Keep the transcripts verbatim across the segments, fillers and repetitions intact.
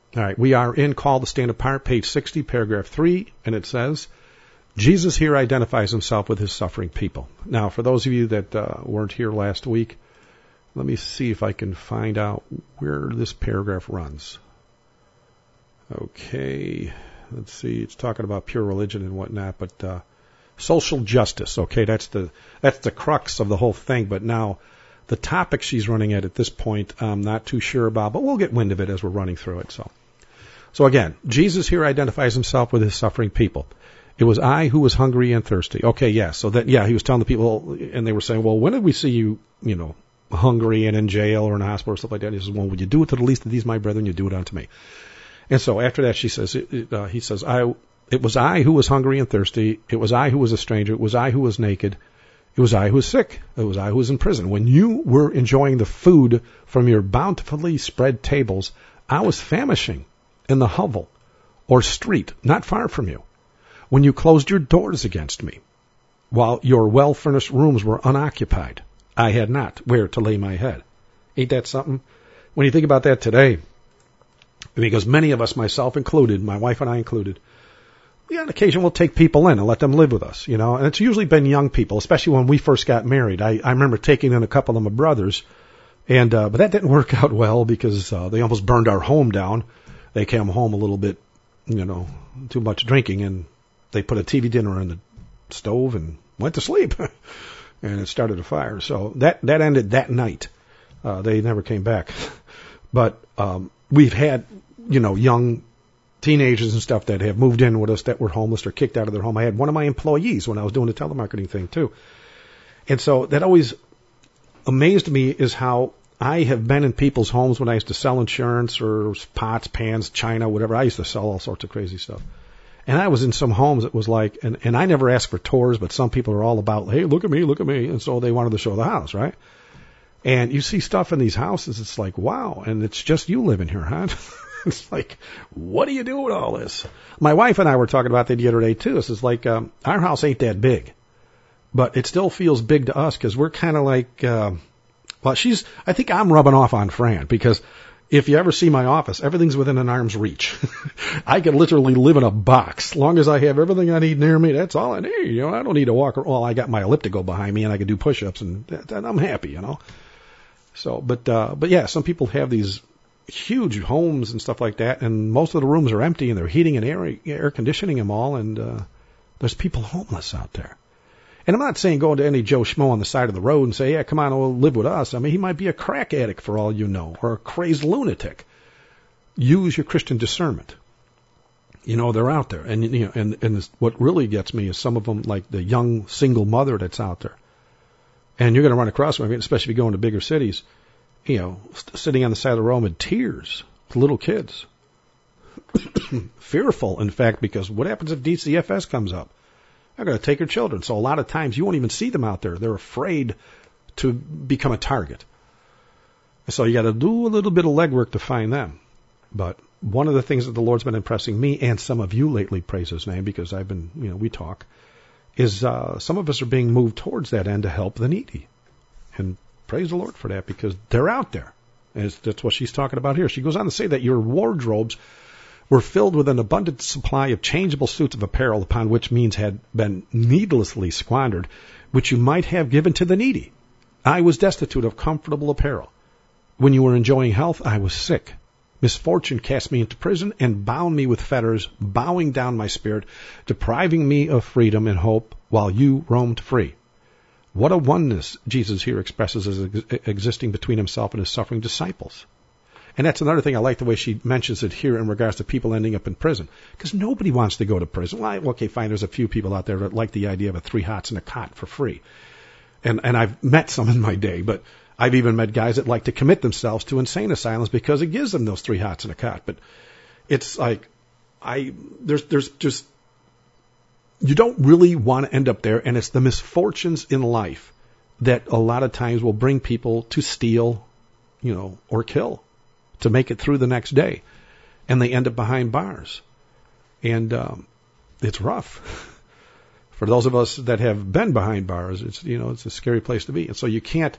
All right, we are in Call to Stand Apart, page sixty, paragraph three, and it says, Jesus here identifies himself with his suffering people. Now, for those of you that uh, weren't here last week, let me see if I can find out where this paragraph runs. Okay, let's see. It's talking about pure religion and whatnot, but uh, social justice. Okay, that's the that's the crux of the whole thing. But now, the topic she's running at at this point, I'm not too sure about, but we'll get wind of it as we're running through it. So, so again, Jesus here identifies himself with his suffering people. It was I who was hungry and thirsty. Okay, yeah. So that yeah, he was telling the people, and they were saying, well, when did we see you, you know, hungry and in jail or in a hospital or stuff like that? He says, well, would you do it to the least of these, my brethren? You do it unto me. And so after that, she says, it, it, uh, he says, I, it was I who was hungry and thirsty. It was I who was a stranger. It was I who was naked. It was I who was sick. It was I who was in prison. When you were enjoying the food from your bountifully spread tables, I was famishing in the hovel or street, not far from you. When you closed your doors against me, while your well-furnished rooms were unoccupied, I had not where to lay my head. Ain't that something? When you think about that today, because many of us, myself included, my wife and I included, we on occasion will take people in and let them live with us, you know, and it's usually been young people, especially when we first got married. I, I remember taking in a couple of my brothers, and uh, but that didn't work out well because uh, they almost burned our home down. They came home a little bit, you know, too much drinking, and they put a T V dinner in the stove and went to sleep, and it started a fire. So that that ended that night. Uh, they never came back. But um, we've had, you know, young teenagers and stuff that have moved in with us that were homeless or kicked out of their home. I had one of my employees when I was doing the telemarketing thing too. And so that always amazed me is how I have been in people's homes when I used to sell insurance or pots, pans, china, whatever. I used to sell all sorts of crazy stuff. And I was in some homes that was like, and, and I never asked for tours, but some people are all about, hey, look at me, look at me. And so they wanted to show the house, right? And you see stuff in these houses, it's like, wow, and it's just you living here, huh? It's like, what do you do with all this? My wife and I were talking about that the other day, too. This is like, um, our house ain't that big, but it still feels big to us because we're kind of like, uh, well, she's, I think I'm rubbing off on Fran because if you ever see my office, everything's within an arm's reach. I can literally live in a box. As long as I have everything I need near me, that's all I need. You know, I don't need to walk. Well, I got my elliptical behind me and I can do push-ups and, and I'm happy, you know. So, but, uh, but yeah, some people have these huge homes and stuff like that, and most of the rooms are empty and they're heating and air, air conditioning them all, and, uh, there's people homeless out there. And I'm not saying go to any Joe Schmo on the side of the road and say, yeah, come on, we'll live with us. I mean, he might be a crack addict for all you know, or a crazed lunatic. Use your Christian discernment. You know, they're out there. And, you know, and, and this, what really gets me is some of them, like the young single mother that's out there. And you're going to run across them, especially if you go into bigger cities, you know, sitting on the side of the road with tears, with little kids. Fearful, in fact, because what happens if D C F S comes up? They're going to take your children. So a lot of times you won't even see them out there. They're afraid to become a target. So you got to do a little bit of legwork to find them. But one of the things that the Lord's been impressing me and some of you lately, praise his name, because I've been, you know, we talk, is uh, some of us are being moved towards that end to help the needy. And praise the Lord for that, because they're out there. And that's what she's talking about here. She goes on to say that your wardrobes were filled with an abundant supply of changeable suits of apparel, upon which means had been needlessly squandered, which you might have given to the needy. I was destitute of comfortable apparel. When you were enjoying health, I was sick. Misfortune cast me into prison and bound me with fetters, bowing down my spirit, depriving me of freedom and hope, while you roamed free. What a oneness Jesus here expresses as ex- existing between himself and his suffering disciples. And that's another thing I like the way she mentions it here in regards to people ending up in prison. Because nobody wants to go to prison. Well, okay, fine, there's a few people out there that like the idea of a three hots and a cot for free. And and I've met some in my day, but I've even met guys that like to commit themselves to insane asylums because it gives them those three hots and a cot. But it's like, I there's there's just, you don't really want to end up there, and it's the misfortunes in life that a lot of times will bring people to steal, you know, or kill, to make it through the next day, and they end up behind bars. And um, it's rough. For those of us that have been behind bars, it's, you know, it's a scary place to be. And so you can't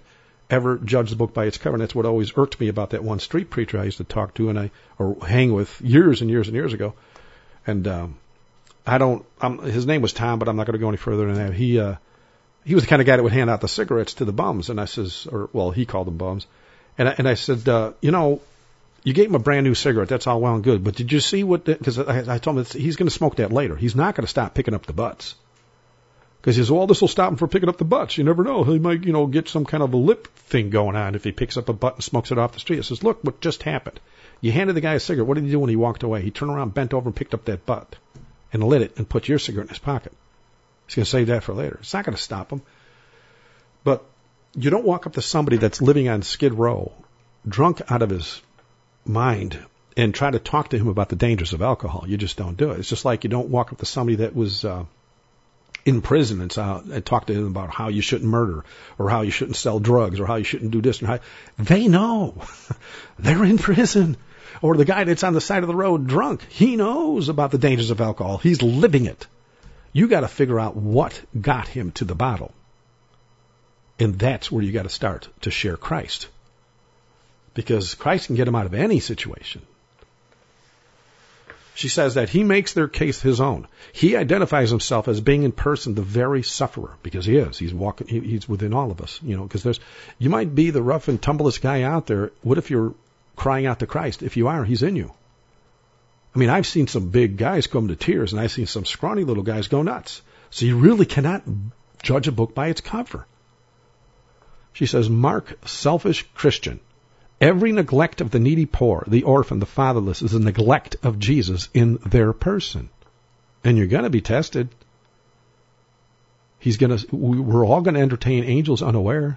ever judge the book by its cover. And that's what always irked me about that one street preacher I used to talk to and I or hang with years and years and years ago. And um, I don't. I'm, his name was Tom, but I'm not going to go any further than that. He uh, he was the kind of guy that would hand out the cigarettes to the bums, and I says, or well, he called them bums, and I, and I said, uh, you know, you gave him a brand new cigarette. That's all well and good, but did you see what? Because I, I told him he's going to smoke that later. He's not going to stop picking up the butts. Because he says, well, this will stop him from picking up the butts. You never know. He might, you know, get some kind of a lip thing going on if he picks up a butt and smokes it off the street. I says, look what just happened. You handed the guy a cigarette. What did he do when he walked away? He turned around, bent over, and picked up that butt and lit it and put your cigarette in his pocket. He's going to save that for later. It's not going to stop him. But you don't walk up to somebody that's living on Skid Row, drunk out of his mind, and try to talk to him about the dangers of alcohol. You just don't do it. It's just like you don't walk up to somebody that was uh, in prison and, uh, and talk to him about how you shouldn't murder or how you shouldn't sell drugs or how you shouldn't do this. And how, they know. They're in prison. Or the guy that's on the side of the road drunk, he knows about the dangers of alcohol. He's living it. You got to figure out what got him to the bottle. And that's where you got to start to share Christ. Because Christ can get him out of any situation. She says that he makes their case his own. He identifies himself as being in person the very sufferer, because he is. He's walking. He, he's within all of us, you know. Because there's, you might be the rough and tumblest guy out there. What if you're crying out to Christ? If you are, he's in you. I mean, I've seen some big guys come to tears, and I've seen some scrawny little guys go nuts. So you really cannot judge a book by its cover. She says, Mark, selfish Christian. Every neglect of the needy poor, the orphan, the fatherless is a neglect of Jesus in their person. And you're going to be tested. He's going to, we're all going to entertain angels unaware.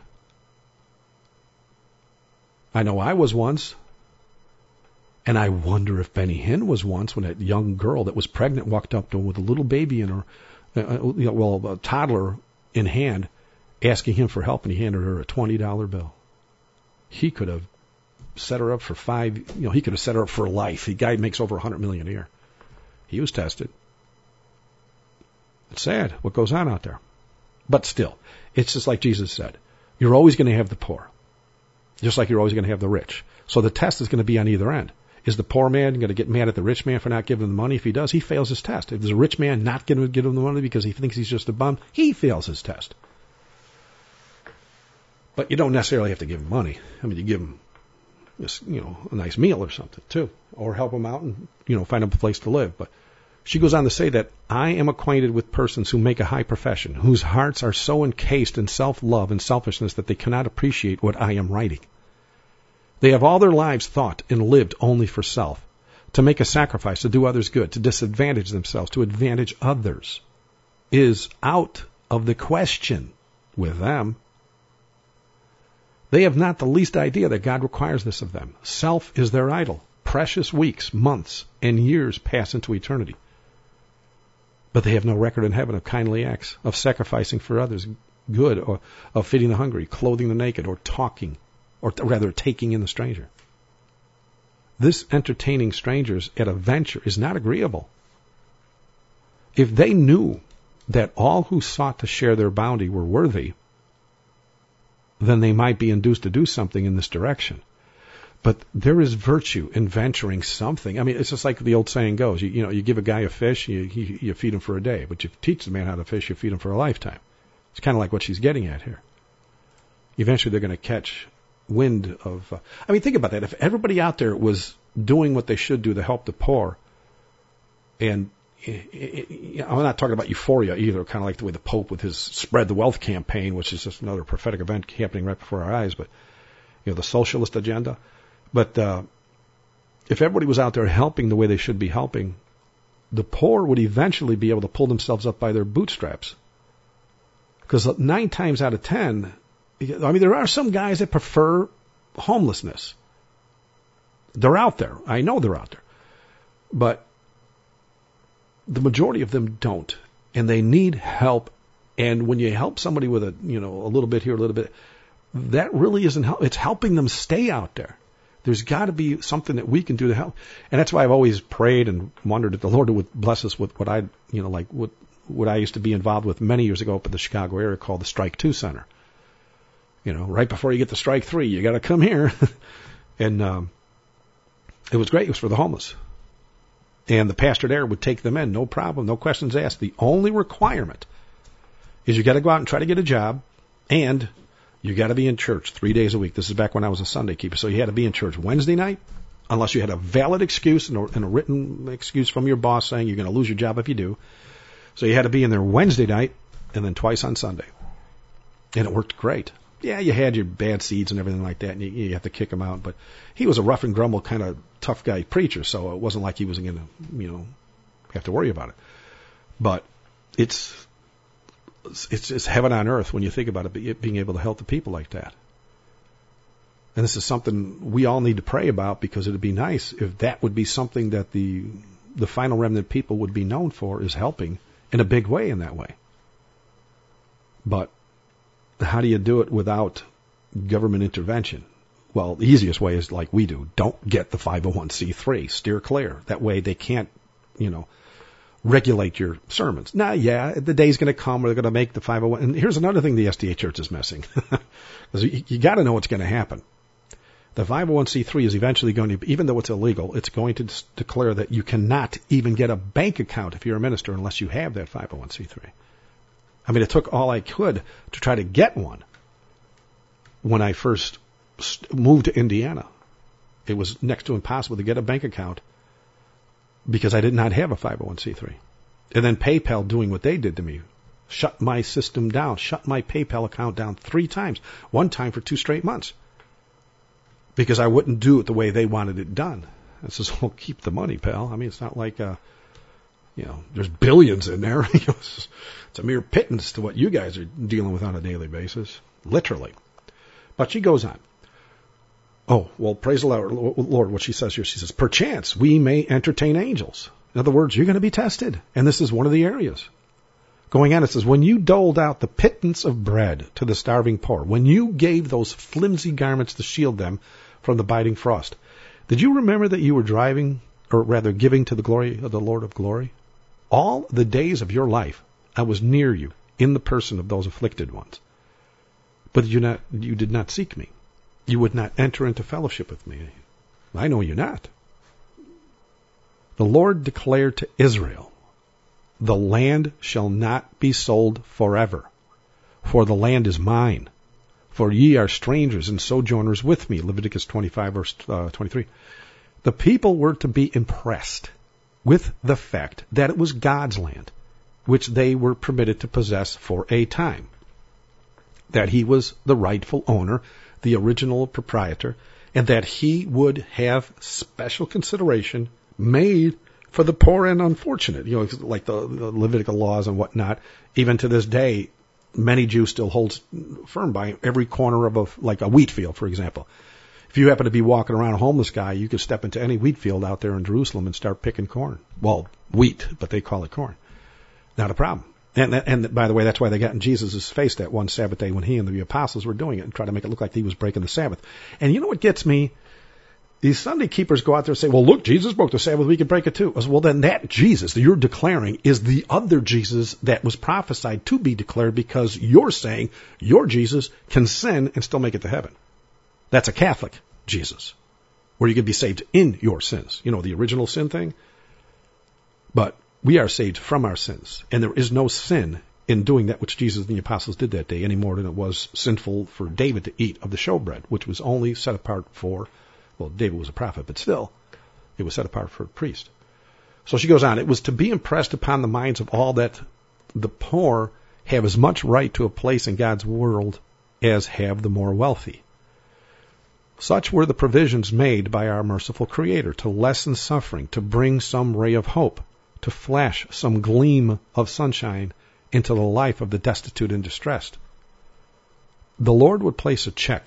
I know I was once. And I wonder if Benny Hinn was once, when that young girl that was pregnant walked up to him with a little baby in her, uh, you know, well, a toddler in hand, asking him for help, and he handed her a twenty dollar bill. He could have set her up for five, you know, he could have set her up for life. The guy makes over a hundred million a year. He was tested. It's sad what goes on out there. But still, it's just like Jesus said. You're always going to have the poor. Just like you're always going to have the rich. So the test is going to be on either end. Is the poor man going to get mad at the rich man for not giving him the money? If he does, he fails his test. If there's a rich man not going to give him the money because he thinks he's just a bum, he fails his test. But you don't necessarily have to give him money. I mean, you give him, you know, a nice meal or something too, or help him out and, you know, find him a place to live. But she goes on to say that I am acquainted with persons who make a high profession, whose hearts are so encased in self-love and selfishness that they cannot appreciate what I am writing. They have all their lives thought and lived only for self, to make a sacrifice, to do others good, to disadvantage themselves, to advantage others, is out of the question with them. They have not the least idea that God requires this of them. Self is their idol. Precious weeks, months, and years pass into eternity. But they have no record in heaven of kindly acts, of sacrificing for others good, or of feeding the hungry, clothing the naked, or talking, or rather taking in the stranger. This entertaining strangers at a venture is not agreeable. If they knew that all who sought to share their bounty were worthy, then they might be induced to do something in this direction. But there is virtue in venturing something. I mean, it's just like the old saying goes, you, you know, you give a guy a fish, you, you, you feed him for a day. But you teach the man how to fish, you feed him for a lifetime. It's kind of like what she's getting at here. Eventually they're going to catch wind of... Uh, I mean, think about that. If everybody out there was doing what they should do to help the poor, and it, it, it, I'm not talking about euphoria either, kind of like the way the Pope with his Spread the Wealth campaign, which is just another prophetic event happening right before our eyes, but, you know, the socialist agenda. But uh, if everybody was out there helping the way they should be helping, the poor would eventually be able to pull themselves up by their bootstraps. Because nine times out of ten... I mean, there are some guys that prefer homelessness. They're out there. I know they're out there. But the majority of them don't. And they need help. And when you help somebody with a, you know, a little bit here, a little bit, that really isn't help. It's helping them stay out there. There's got to be something that we can do to help. And that's why I've always prayed and wondered if the Lord would bless us with what I, you know, like what, what I used to be involved with many years ago up in the Chicago area called the Strike Two Center. You know, right before you get to strike three, you got to come here. And um, it was great. It was for the homeless. And the pastor there would take them in, no problem, no questions asked. The only requirement is you got to go out and try to get a job, and you got to be in church three days a week. This is back when I was a Sunday keeper. So you had to be in church Wednesday night, unless you had a valid excuse and a, and a written excuse from your boss saying you're going to lose your job if you do. So you had to be in there Wednesday night and then twice on Sunday. And it worked great. Yeah, you had your bad seeds and everything like that, and you, you have to kick them out. But he was a rough and grumble kind of tough guy preacher, so it wasn't like he was going to, you know, have to worry about it. But it's it's it's heaven on earth when you think about it, being able to help the people like that. And this is something we all need to pray about, because it would be nice if that would be something that the the final remnant people would be known for, is helping in a big way in that way. But how do you do it without government intervention? Well, the easiest way is like we do. Don't get the five oh one c three. Steer clear. That way they can't, you know, regulate your sermons. Now, yeah, the day's going to come where they're going to make the five oh one. And here's another thing the S D A Church is missing. Because you, you got to know what's going to happen. The five oh one c three is eventually going to, even though it's illegal, it's going to s- declare that you cannot even get a bank account if you're a minister unless you have that five oh one c three. I mean, it took all I could to try to get one when I first moved to Indiana. It was next to impossible to get a bank account because I did not have a five oh one c three. And then PayPal doing what they did to me, shut my system down, shut my PayPal account down three times, one time for two straight months, because I wouldn't do it the way they wanted it done. I says, well, keep the money, pal. I mean, it's not like, uh, you know, there's billions in there. It's a mere pittance to what you guys are dealing with on a daily basis, literally. But she goes on. Oh, well, praise the Lord, what she says here. She says, perchance we may entertain angels. In other words, you're going to be tested. And this is one of the areas. Going on, it says, when you doled out the pittance of bread to the starving poor, when you gave those flimsy garments to shield them from the biting frost, did you remember that you were driving, or rather giving to the glory of the Lord of glory? All the days of your life, I was near you in the person of those afflicted ones. But you not, you did not seek me. You would not enter into fellowship with me. I know you not. The Lord declared to Israel, the land shall not be sold forever, for the land is mine. For ye are strangers and sojourners with me. Leviticus twenty-five, verse uh, twenty-three. The people were to be impressed with the fact that it was God's land, which they were permitted to possess for a time. That he was the rightful owner, the original proprietor, and that he would have special consideration made for the poor and unfortunate. You know, like the, the Levitical laws and whatnot. Even to this day, many Jews still hold firm by every corner of a, like a wheat field, for example. If you happen to be walking around a homeless guy, you could step into any wheat field out there in Jerusalem and start picking corn. Well, wheat, but they call it corn. Not a problem. And, and by the way, that's why they got in Jesus' face that one Sabbath day when he and the apostles were doing it and try to make it look like he was breaking the Sabbath. And you know what gets me? These Sunday keepers go out there and say, well, look, Jesus broke the Sabbath, we can break it too. I said, well, then that Jesus that you're declaring is the other Jesus that was prophesied to be declared, because you're saying your Jesus can sin and still make it to heaven. That's a Catholic Jesus, where you can be saved in your sins. You know, the original sin thing. But we are saved from our sins. And there is no sin in doing that which Jesus and the apostles did that day, any more than it was sinful for David to eat of the showbread, which was only set apart for, well, David was a prophet, but still, it was set apart for a priest. So she goes on, it was to be impressed upon the minds of all that the poor have as much right to a place in God's world as have the more wealthy. Such were the provisions made by our merciful Creator to lessen suffering, to bring some ray of hope, to flash some gleam of sunshine into the life of the destitute and distressed. The Lord would place a check,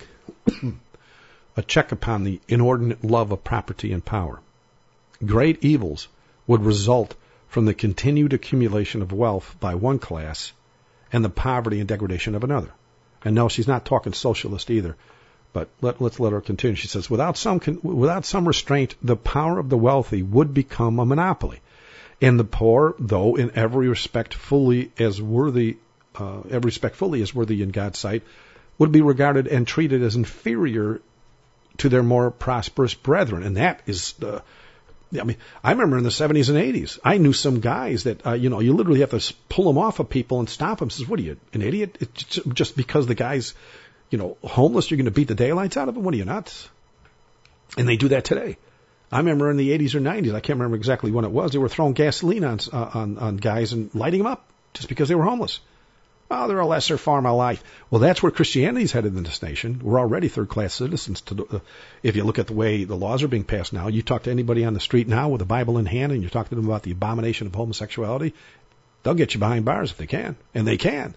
a check upon the inordinate love of property and power. Great evils would result from the continued accumulation of wealth by one class and the poverty and degradation of another. And no, she's not talking socialist either. But let, let's let her continue. She says, without some without some restraint, the power of the wealthy would become a monopoly. And the poor, though in every respect fully as worthy, uh, every respect fully as worthy in God's sight, would be regarded and treated as inferior to their more prosperous brethren. And that is the, I mean, I remember in the seventies and eighties, I knew some guys that, uh, you know, you literally have to pull them off of people and stop them. Says, what are you, an idiot? It's just because the guy's, you know, homeless, you're going to beat the daylights out of him? What are you, nuts? And they do that today. I remember in the eighties or nineties, I can't remember exactly when it was, they were throwing gasoline on, uh, on, on guys and lighting them up just because they were homeless. Oh, they're a lesser form of life. Well, that's where Christianity's headed in this nation. We're already third-class citizens. To, uh, if you look at the way the laws are being passed now, you talk to anybody on the street now with a Bible in hand and you talk to them about the abomination of homosexuality, they'll get you behind bars if they can. And they can.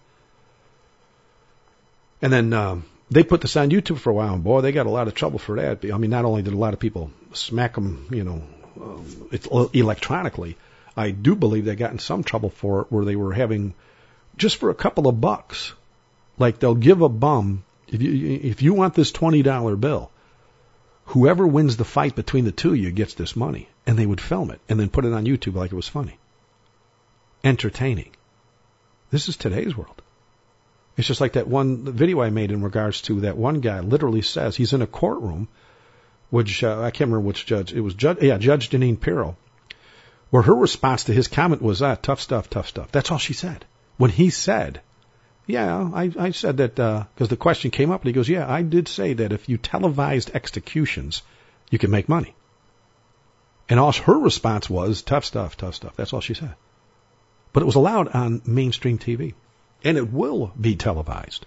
And then um, they put this on YouTube for a while, and boy, they got a lot of trouble for that. I mean, not only did a lot of people smack them, you know, um, it, electronically, I do believe they got in some trouble for it where they were having, just for a couple of bucks, like they'll give a bum, if you, if you want this twenty dollar bill, whoever wins the fight between the two of you gets this money. And they would film it and then put it on YouTube like it was funny. Entertaining. This is today's world. It's just like that one video I made in regards to that one guy literally says he's in a courtroom, which uh, I can't remember which judge. It was Judge, yeah, Judge Deneen Pirro, where her response to his comment was, ah, tough stuff, tough stuff. That's all she said. When he said, yeah, I, I said that, because uh, the question came up, and he goes, yeah, I did say that if you televised executions, you can make money. And all her response was, tough stuff, tough stuff. That's all she said. But it was allowed on mainstream T V. And it will be televised.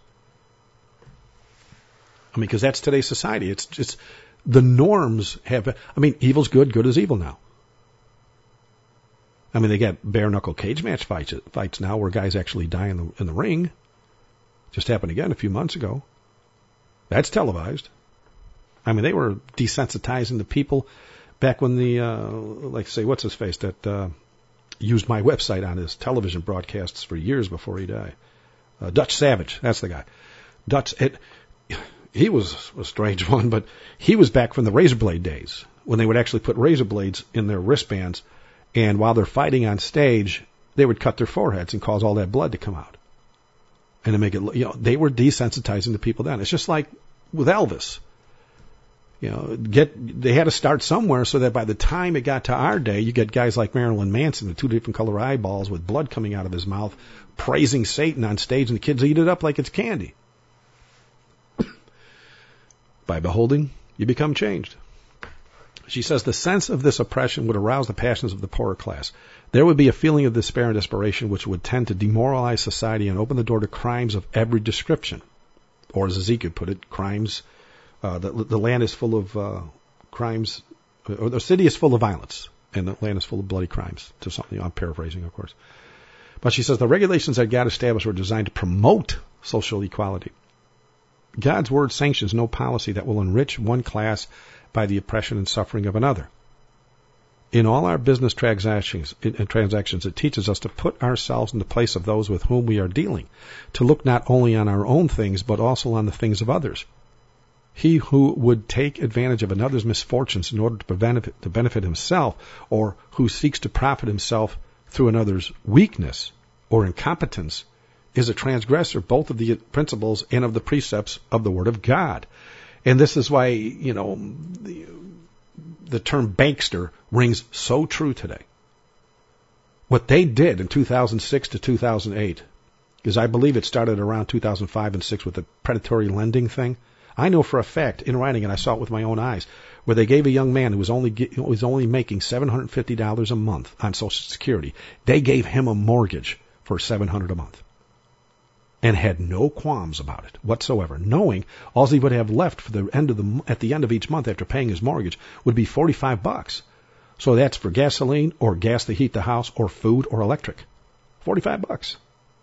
I mean, because that's today's society. It's just, the norms have, I mean, evil's good, good is evil now. I mean, they got bare-knuckle cage match fights, fights now where guys actually die in the, in the ring. Just happened again a few months ago. That's televised. I mean, they were desensitizing the people back when the, uh, like, say, what's his face, that uh, used my website on his television broadcasts for years before he died. Uh, Dutch Savage, that's the guy. Dutch, it, he was a strange one, but he was back from the razor blade days when they would actually put razor blades in their wristbands. And while they're fighting on stage, they would cut their foreheads and cause all that blood to come out. And to make it, you know, they were desensitizing the people then. It's just like with Elvis. You know, get, they had to start somewhere so that by the time it got to our day, you get guys like Marilyn Manson with two different color eyeballs with blood coming out of his mouth, praising Satan on stage, and the kids eat it up like it's candy. By beholding, you become changed. She says the sense of this oppression would arouse the passions of the poorer class. There would be a feeling of despair and desperation which would tend to demoralize society and open the door to crimes of every description. Or as Ezekiel put it, crimes, uh, the, the land is full of uh, crimes, or the city is full of violence, and the land is full of bloody crimes, to something, I'm paraphrasing, of course. But she says the regulations that God established were designed to promote social equality. God's word sanctions no policy that will enrich one class by the oppression and suffering of another. In all our business transactions, in, transactions, it teaches us to put ourselves in the place of those with whom we are dealing, to look not only on our own things, but also on the things of others. He who would take advantage of another's misfortunes in order to, prevent it, to benefit himself, or who seeks to profit himself through another's weakness or incompetence, is a transgressor both of the principles and of the precepts of the Word of God. And this is why, you know, the, the term bankster rings so true today. What they did in two thousand six to two thousand eight, because I believe it started around two thousand five and six with the predatory lending thing. I know for a fact in writing, and I saw it with my own eyes, where they gave a young man who was only who was only making seven hundred fifty dollars a month on Social Security. They gave him a mortgage for seven hundred dollars a month. And had no qualms about it whatsoever, knowing all he would have left for the end of the at the end of each month after paying his mortgage would be forty-five bucks. So that's for gasoline or gas to heat the house or food or electric. forty-five bucks.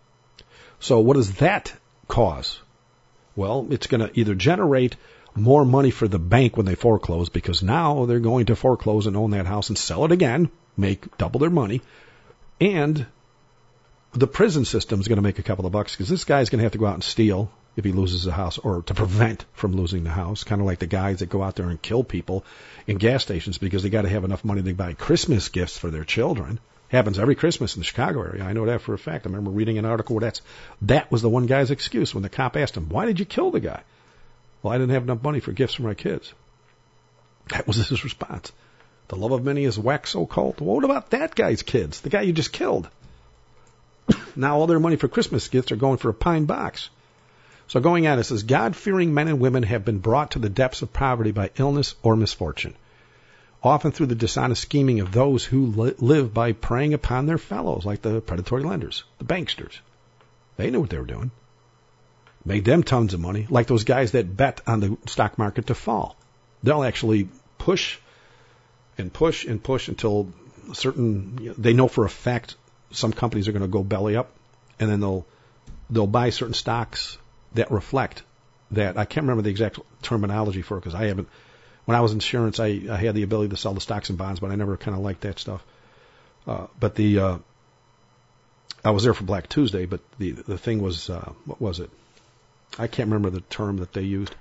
So what does that cause? Well, it's going to either generate more money for the bank when they foreclose, because now they're going to foreclose and own that house and sell it again, make double their money, and the prison system is going to make a couple of bucks because this guy's going to have to go out and steal if he loses the house, or to prevent from losing the house, kind of like the guys that go out there and kill people in gas stations because they got to have enough money to buy Christmas gifts for their children. Happens every Christmas in the Chicago area. I know that for a fact. I remember reading an article where that's, that was the one guy's excuse when the cop asked him, why did you kill the guy? Well, I didn't have enough money for gifts for my kids. That was his response. The love of many is wax so cold. Well, what about that guy's kids? The guy you just killed. Now all their money for Christmas gifts are going for a pine box. So going on, it says, God-fearing men and women have been brought to the depths of poverty by illness or misfortune, often through the dishonest scheming of those who li- live by preying upon their fellows, like the predatory lenders, the banksters. They knew what they were doing. Made them tons of money, like those guys that bet on the stock market to fall. They'll actually push and push and push until certain, you know, they know for a fact some companies are going to go belly up, and then they'll they'll buy certain stocks that reflect that. I can't remember the exact terminology for it because I haven't. When I was in insurance, I, I had the ability to sell the stocks and bonds, but I never kind of liked that stuff. Uh, but the uh, I was there for Black Tuesday, but the the thing was uh, what was it? I can't remember the term that they used,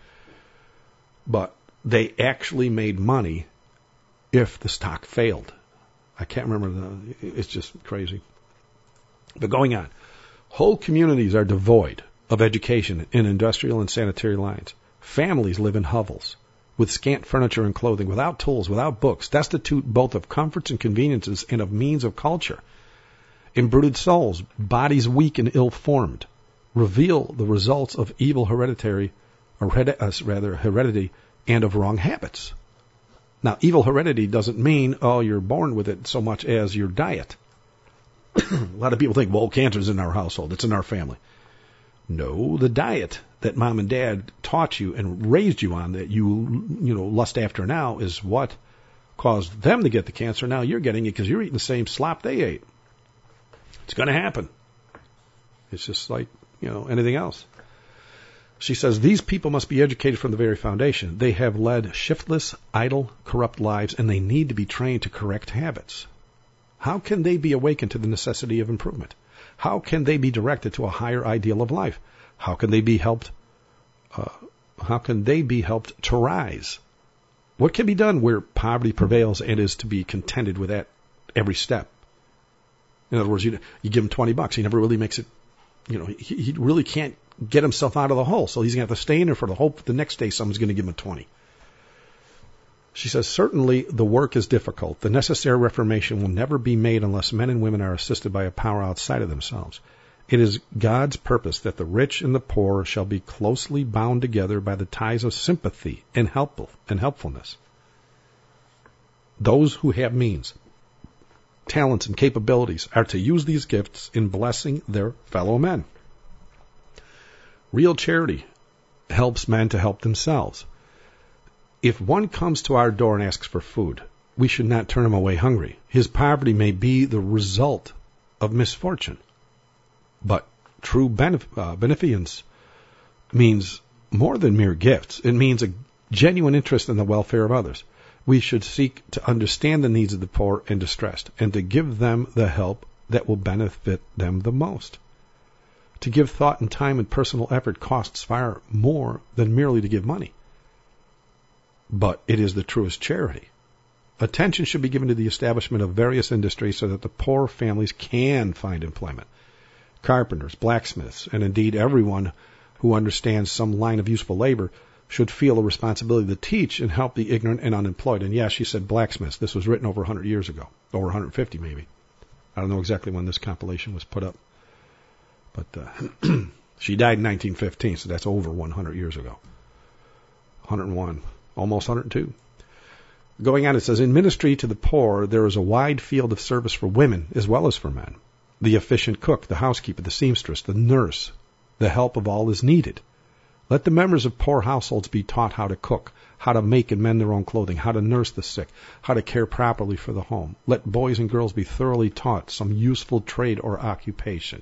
but they actually made money if the stock failed. I can't remember the. It's just crazy. But going on, whole communities are devoid of education in industrial and sanitary lines. Families live in hovels with scant furniture and clothing, without tools, without books, destitute both of comforts and conveniences and of means of culture. Embruted souls, bodies weak and ill-formed, reveal the results of evil hereditary, or uh, rather heredity, and of wrong habits. Now, evil heredity doesn't mean, oh, you're born with it so much as your diet. A lot of people think, well, cancer's in our household. It's in our family. No, the diet that mom and dad taught you and raised you on that you, you know, lust after now is what caused them to get the cancer. Now you're getting it because you're eating the same slop they ate. It's going to happen. It's just like, you know, anything else. She says, these people must be educated from the very foundation. They have led shiftless, idle, corrupt lives, and they need to be trained to correct habits. How can they be awakened to the necessity of improvement? How can they be directed to a higher ideal of life? How can they be helped? Uh, how can they be helped to rise? What can be done where poverty prevails and is to be contended with at every step? In other words, you, you give him twenty bucks. He never really makes it, you know, he, he really can't get himself out of the hole. So he's going to have to stay in there for the hope the next day someone's going to give him a twenty. She says, certainly the work is difficult. The necessary reformation will never be made unless men and women are assisted by a power outside of themselves. It is God's purpose that the rich and the poor shall be closely bound together by the ties of sympathy and helpful and helpfulness. Those who have means, talents, and capabilities are to use these gifts in blessing their fellow men. Real charity helps men to help themselves. If one comes to our door and asks for food, we should not turn him away hungry. His poverty may be the result of misfortune. But true benef- uh, beneficence means more than mere gifts. It means a genuine interest in the welfare of others. We should seek to understand the needs of the poor and distressed, and to give them the help that will benefit them the most. To give thought and time and personal effort costs far more than merely to give money. But it is the truest charity. Attention should be given to the establishment of various industries so that the poor families can find employment. Carpenters, blacksmiths, and indeed everyone who understands some line of useful labor should feel a responsibility to teach and help the ignorant and unemployed. And yeah, she said blacksmiths. This was written over one hundred years ago, over one hundred fifty maybe. I don't know exactly when this compilation was put up. But uh, she died in nineteen fifteen, so that's over one hundred years ago. one hundred one, almost one hundred two. Going on, it says, in ministry to the poor, there is a wide field of service for women as well as for men. The efficient cook, the housekeeper, the seamstress, the nurse, the help of all is needed. Let the members of poor households be taught how to cook, how to make and mend their own clothing, how to nurse the sick, how to care properly for the home. Let boys and girls be thoroughly taught some useful trade or occupation.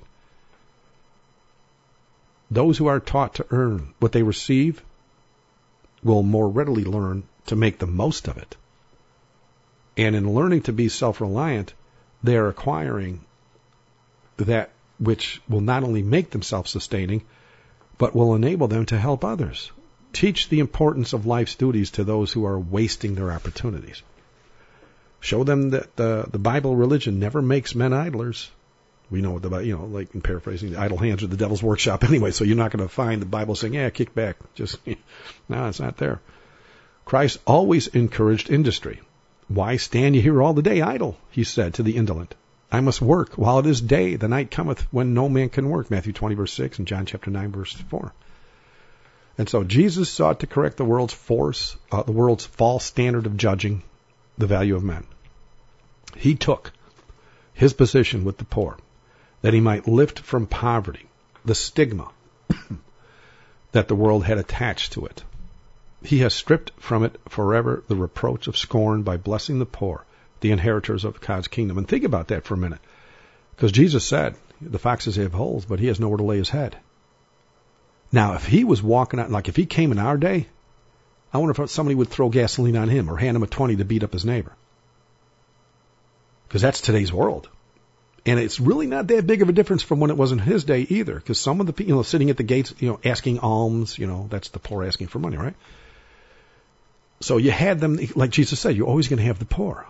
Those who are taught to earn what they receive will more readily learn to make the most of it. And in learning to be self-reliant, they are acquiring that which will not only make them self-sustaining, but will enable them to help others. Teach the importance of life's duties to those who are wasting their opportunities. Show them that the, the Bible religion never makes men idlers. We know what the, you know, like in paraphrasing, the idle hands are the devil's workshop anyway, so you're not going to find the Bible saying, yeah, kick back. Just, no, it's not there. Christ always encouraged industry. Why stand you here all the day idle, he said to the indolent. I must work while it is day. The night cometh when no man can work. Matthew twenty, verse six, and John chapter nine, verse four. And so Jesus sought to correct the world's force, uh, the world's false standard of judging the value of men. He took his position with the poor, that he might lift from poverty the stigma that the world had attached to it. He has stripped from it forever the reproach of scorn by blessing the poor, the inheritors of God's kingdom. And think about that for a minute. Because Jesus said, the foxes have holes, but he has nowhere to lay his head. Now, if he was walking out, like if he came in our day, I wonder if somebody would throw gasoline on him or hand him a twenty to beat up his neighbor. Because that's today's world. And it's really not that big of a difference from when it was in his day either. Because some of the people, you know, sitting at the gates, you know, asking alms, you know, that's the poor asking for money, right? So you had them, like Jesus said, you're always going to have the poor.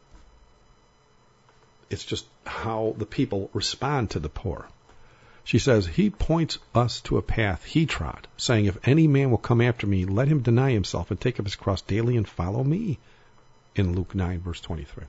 It's just how the people respond to the poor. She says, he points us to a path he trod, saying, if any man will come after me, let him deny himself and take up his cross daily and follow me. In Luke nine, verse twenty-three.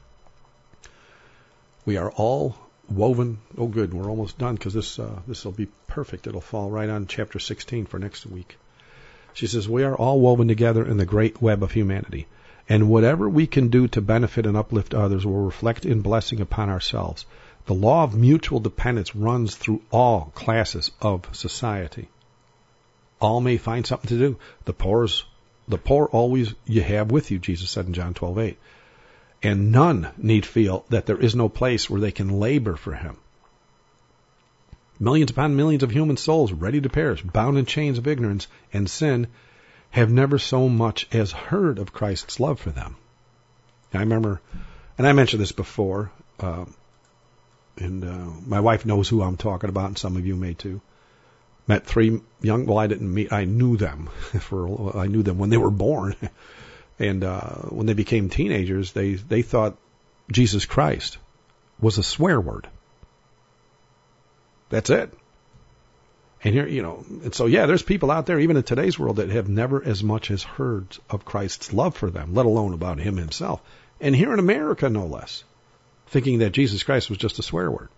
We are all woven. Oh, good. We're almost done because this uh, this will be perfect. It'll fall right on chapter sixteen for next week. She says, we are all woven together in the great web of humanity, and whatever we can do to benefit and uplift others will reflect in blessing upon ourselves. The law of mutual dependence runs through all classes of society. All may find something to do. The poor's, the poor always you have with you, Jesus said in John twelve eight. And none need feel that there is no place where they can labor for him. Millions upon millions of human souls ready to perish, bound in chains of ignorance and sin, have never so much as heard of Christ's love for them. I remember, and I mentioned this before, uh, and uh, my wife knows who I'm talking about, and some of you may too. Met three young, well, I didn't meet, I knew them, for I knew them when they were born. And uh, when they became teenagers, they, they thought Jesus Christ was a swear word. That's it. And here, you know, and so, yeah, there's people out there, even in today's world, that have never as much as heard of Christ's love for them, let alone about him himself. And here in America, no less, thinking that Jesus Christ was just a swear word.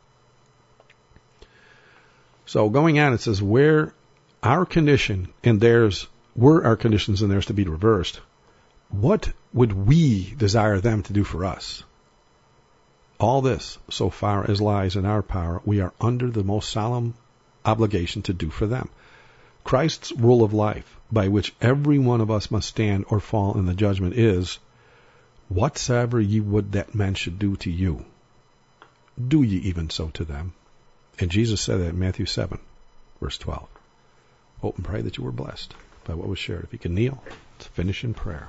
So going on, it says, where our condition and theirs, were our conditions and theirs to be reversed, what would we desire them to do for us? All this, so far as lies in our power, we are under the most solemn obligation to do for them. Christ's rule of life, by which every one of us must stand or fall in the judgment, is, whatsoever ye would that men should do to you, do ye even so to them. And Jesus said that in Matthew seven, verse twelve. Hope and pray that you were blessed by what was shared. If you can kneel, let's finish in prayer.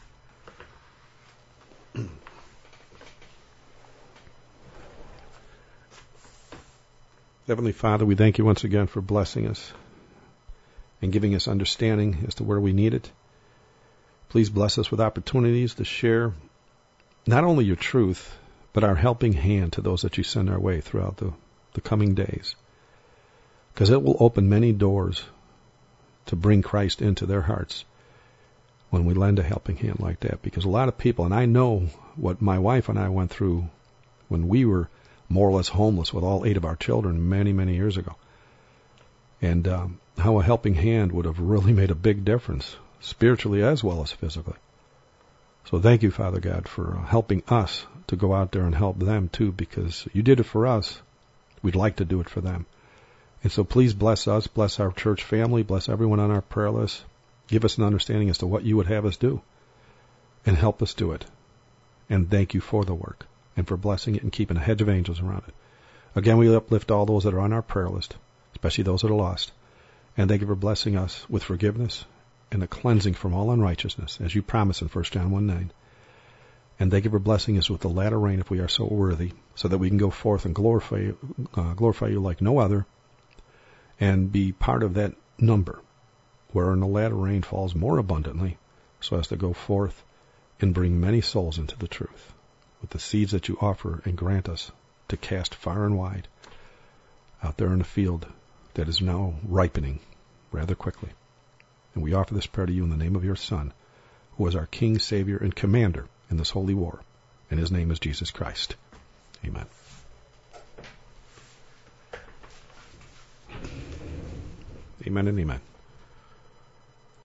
Heavenly Father, we thank you once again for blessing us and giving us understanding as to where we need it. Please bless us with opportunities to share not only your truth, but our helping hand to those that you send our way throughout the, the coming days. Because it will open many doors to bring Christ into their hearts when we lend a helping hand like that. Because a lot of people, and I know what my wife and I went through when we were more or less homeless with all eight of our children many, many years ago. And um, how a helping hand would have really made a big difference, spiritually as well as physically. So thank you, Father God, for uh, helping us to go out there and help them too, because you did it for us. We'd like to do it for them. And so please bless us, bless our church family, bless everyone on our prayer list. Give us an understanding as to what you would have us do, and help us do it. And thank you for the work, and for blessing it and keeping a hedge of angels around it. Again, we uplift all those that are on our prayer list, especially those that are lost. And thank you for blessing us with forgiveness and a cleansing from all unrighteousness, as you promise in First John one nine. And thank you for blessing us with the latter rain if we are so worthy, so that we can go forth and glorify you, uh, glorify you like no other, and be part of that number, wherein the latter rain falls more abundantly, so as to go forth and bring many souls into the truth. with the seeds that you offer, and grant us to cast far and wide out there in the field that is now ripening rather quickly. And we offer this prayer to you in the name of your Son, who is our King, Savior, and Commander in this holy war. And his name is Jesus Christ. Amen. Amen and amen.